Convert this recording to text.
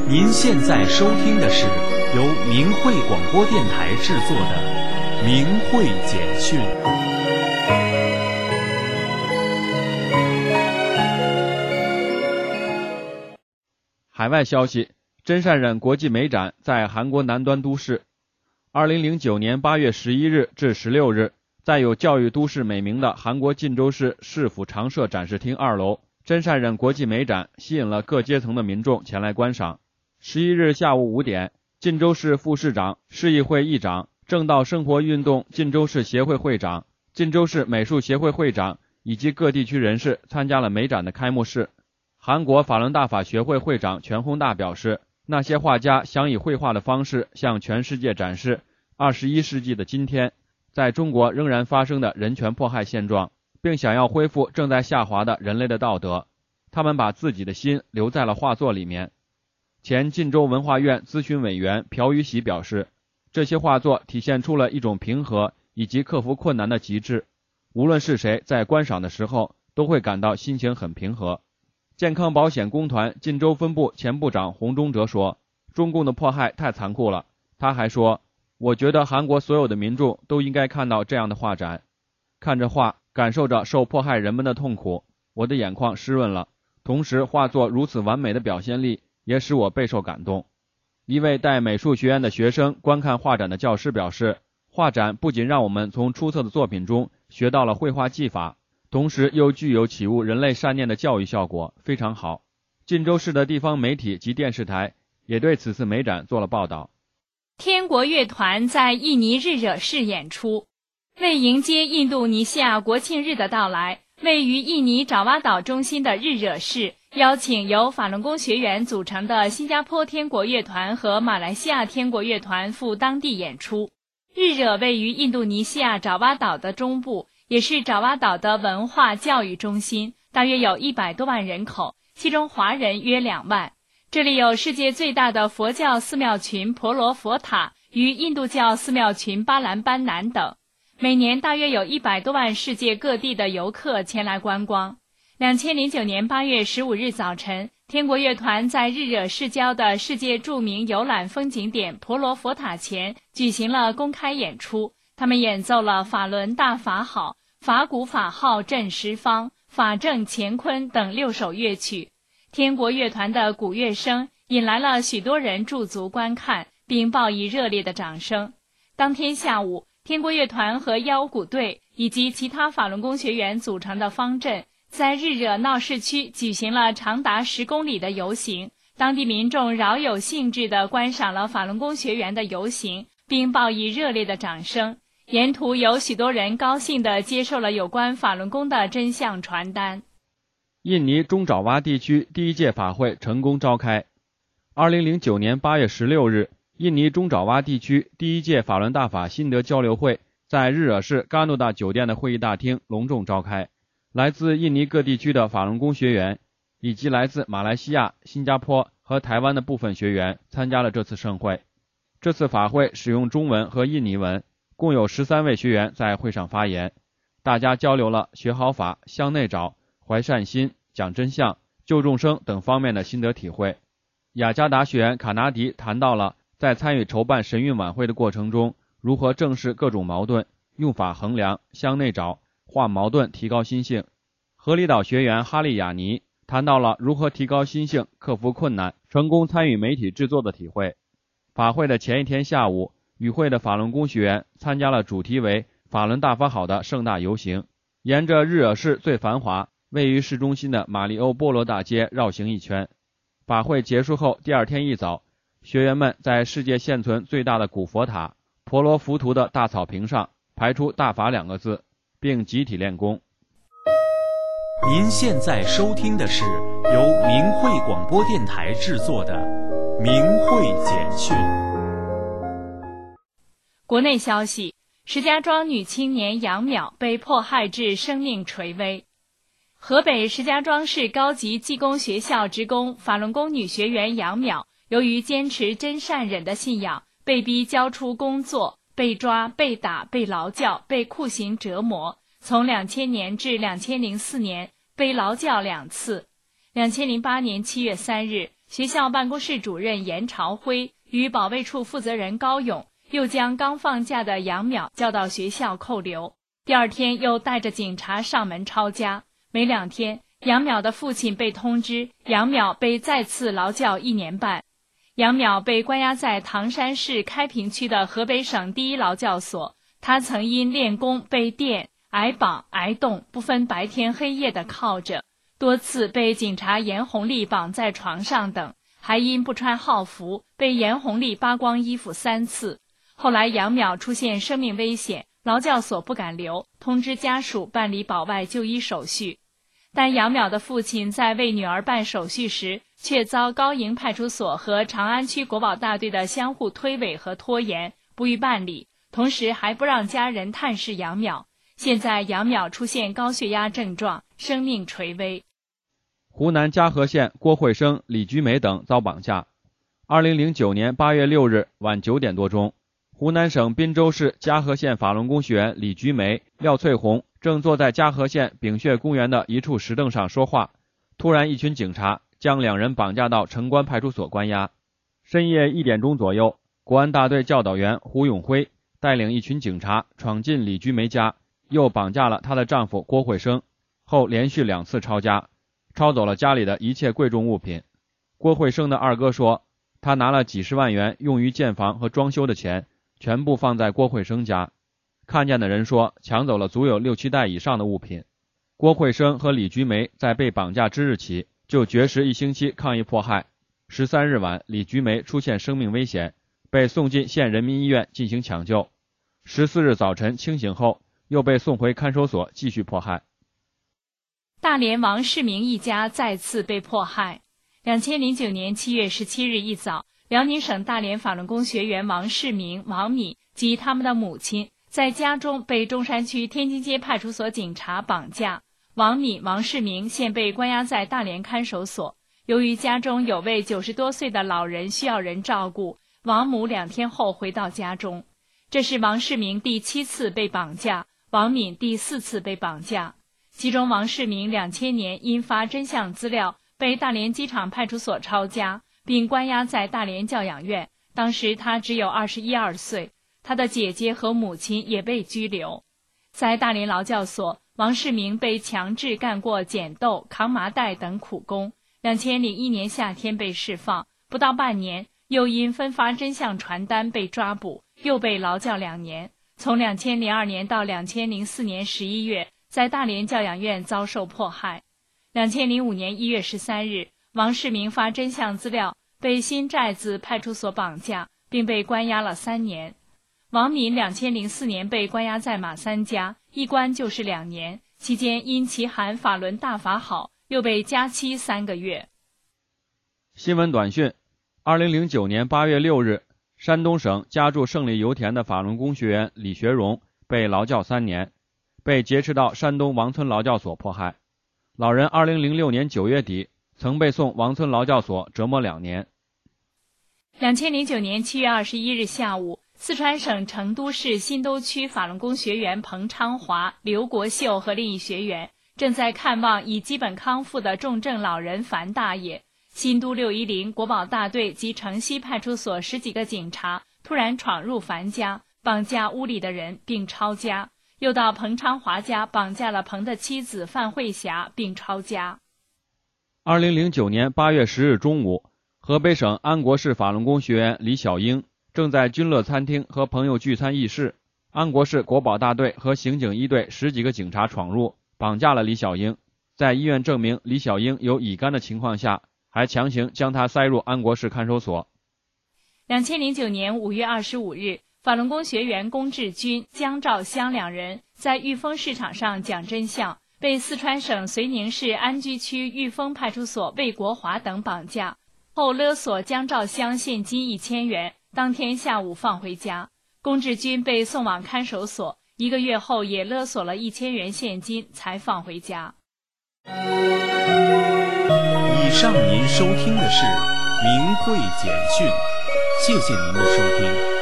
您现在收听的是由明慧广播电台制作的《明慧简讯》。 海外消息：真善忍国际美展在韩国南端都市，2009年8月11日至16日，在有教育都市美名的韩国晋州市市府常设展示厅2楼，真善忍国际美展吸引了各阶层的民众前来观赏。11日下午5点，晋州市副市长、市议会议长、正道生活运动晋州市协会会长、晋州市美术协会会长以及各地区人士参加了美展的开幕式。韩国法轮大法学会会长全弘大表示，那些画家想以绘画的方式向全世界展示21世纪的今天在中国仍然发生的人权迫害现状，并想要恢复正在下滑的人类的道德。他们把自己的心留在了画作里面。前晋州文化院咨询委员朴宇喜表示，这些画作体现出了一种平和以及克服困难的极致，无论是谁在观赏的时候都会感到心情很平和。健康保险工团晋州分部前部长洪忠哲说，中共的迫害太残酷了。他还说，我觉得韩国所有的民众都应该看到这样的画展，看着画，感受着受迫害人们的痛苦，我的眼眶湿润了。同时画作如此完美的表现力也使我备受感动。一位带美术学院的学生观看画展的教师表示，画展不仅让我们从出色的作品中学到了绘画技法，同时又具有启悟人类善念的教育效果，非常好。晋州市的地方媒体及电视台也对此次美展做了报道。 天国乐团在印尼日惹市演出。为迎接印度尼西亚国庆日的到来，位于印尼爪哇岛中心的日惹市邀请由法轮功学员组成的新加坡天国乐团和马来西亚天国乐团赴当地演出。日惹位于印度尼西亚爪哇岛的中部，也是爪哇岛的文化教育中心，大约有100多万人口，其中华人约2万。这里有世界最大的佛教寺庙群婆罗佛塔与印度教寺庙群巴兰班南等，每年大约有100多万世界各地的游客前来观光。2009年8月15日早晨，天国乐团在日惹市郊的世界著名游览风景点婆罗佛塔前举行了公开演出。他们演奏了法轮大法好、法鼓法号震十方、法正乾坤等6首乐曲。天国乐团的鼓乐声引来了许多人驻足观看，并报以热烈的掌声。当天下午，天国乐团和腰鼓队以及其他法轮功学员组成的方阵在日惹闹市区举行了长达10公里的游行。当地民众饶有兴致地观赏了法轮功学员的游行，并报以热烈的掌声。沿途有许多人高兴地接受了有关法轮功的真相传单。 印尼中爪哇地区第1届法会成功召开。2009年8月16日，印尼中爪哇地区第1届法轮大法心得交流会在日惹市嘎努达酒店的会议大厅隆重召开。来自印尼各地区的法轮功学员以及来自马来西亚、新加坡和台湾的部分学员参加了这次盛会。这次法会使用中文和印尼文，共有13位学员在会上发言，大家交流了学好法、向内找、怀善心、讲真相、救众生等方面的心得体会。雅加达学员卡纳迪谈到了在参与筹办神韵晚会的过程中，如何正视各种矛盾，用法衡量，向内找，化矛盾，提高心性。荷里岛学员哈利亚尼谈到了如何提高心性，克服困难，成功参与媒体制作的体会。法会的前一天下午，与会的法轮功学员参加了主题为法轮大法好的盛大游行，沿着日惹市最繁华位于市中心的马里欧波罗大街绕行一圈。法会结束后，第2天一早，学员们在世界现存最大的古佛塔婆罗浮屠的大草坪上排出大法2个字，并集体练功。 您现在收听的是由明慧广播电台制作的《明慧简讯》。 国内消息：石家庄女青年杨淼被迫害致生命垂危。河北石家庄市高级技工学校职工法轮功女学员杨淼，由于坚持真善忍的信仰，被逼交出工作，被抓、被打、被劳教、被酷刑折磨。从2000年至2004年被劳教2次。2008年7月3日， 学校办公室主任严朝辉与保卫处负责人高勇又将刚放假的杨淼叫到学校扣留，第二天又带着警察上门抄家。没2天，杨淼的父亲被通知，杨淼被再次劳教1年半。杨淼被关押在唐山市开平区的河北省第一劳教所，他曾因练功被电、挨绑、挨冻，不分白天黑夜的靠着，多次被警察严红利绑在床上等，还因不穿号服被严红利扒光衣服3次。后来杨淼出现生命危险，劳教所不敢留，通知家属办理保外就医手续。但杨淼的父亲在为女儿办手续时，却遭高营派出所和长安区国保大队的相互推诿和拖延，不予办理，同时还不让家人探视杨淼。现在杨淼出现高血压症状，生命垂危。 湖南嘉禾县郭慧生、李菊梅等遭绑架。2009年8月6日晚9点多钟，湖南省滨州市嘉禾县法轮功学员李菊梅、廖翠红正坐在嘉禾县丙穴公园的一处石凳上说话，突然一群警察将2人绑架到城关派出所关押。深夜1点钟左右，国安大队教导员胡永辉带领一群警察闯进李菊梅家，又绑架了她的丈夫郭慧生，后连续2次抄家，抄走了家里的一切贵重物品。郭慧生的二哥说，他拿了几十万元用于建房和装修的钱，全部放在郭慧生家。看见的人说，抢走了足有6、7袋以上的物品。郭慧生和李菊梅在被绑架之日起就绝食1星期抗议迫害。13日晚，李菊梅出现生命危险，被送进县人民医院进行抢救。14日早晨清醒后，又被送回看守所继续迫害。 大连王世明一家再次被迫害。2009年7月17日一早，辽宁省大连法轮功学员王世明、王敏及他们的母亲在家中被中山区天津街派出所警察绑架。王敏、王世明现被关押在大连看守所。由于家中有位90多岁的老人需要人照顾，王母2天后回到家中。这是王世明第7次被绑架，王敏第4次被绑架。其中王世明2000年因发真相资料被大连机场派出所抄家，并关押在大连教养院，当时他只有21、22岁。他的姐姐和母亲也被拘留。在大连劳教所，王世明被强制干过捡豆、扛麻袋等苦工。2001年夏天被释放，不到半年，又因分发真相传单被抓捕，又被劳教2年。从2002年到2004年11月，在大连教养院遭受迫害。2005年1月13日，王世明发真相资料，被新寨子派出所绑架，并被关押了3年。王敏2004年被关押在马三家，一关就是2年，期间因其喊法轮大法好，又被加期3个月。 新闻短讯：2009年8月6日，山东省家住胜利油田的法轮功学员李学荣被劳教3年，被劫持到山东王村劳教所迫害。老人2006年9月底曾被送王村劳教所折磨2年。 2009年7月21日下午，四川省成都市新都区法轮功学员彭昌华、刘国秀和另一学员正在看望已基本康复的重症老人樊大爷。新都610国保大队及城西派出所10几个警察突然闯入樊家，绑架屋里的人并抄家，又到彭昌华家绑架了彭的妻子范慧霞并抄家。 2009年8月10日中午，河北省安国市法轮功学员李小英正在君乐餐厅和朋友聚餐议事，安国市国保大队和刑警一队10几个警察闯入，绑架了李小英。在医院证明李小英有乙肝的情况下，还强行将他塞入安国市看守所。 2009年5月25日，法轮功学员龚志军、姜兆香2人在裕丰市场上讲真相，被四川省遂宁市安居区裕丰派出所魏国华等绑架，后勒索姜兆香现金1000元，当天下午放回家。龚志军被送往看守所，1个月后也勒索了1000元现金才放回家。 以上您收听的是明慧简讯，谢谢您的收听。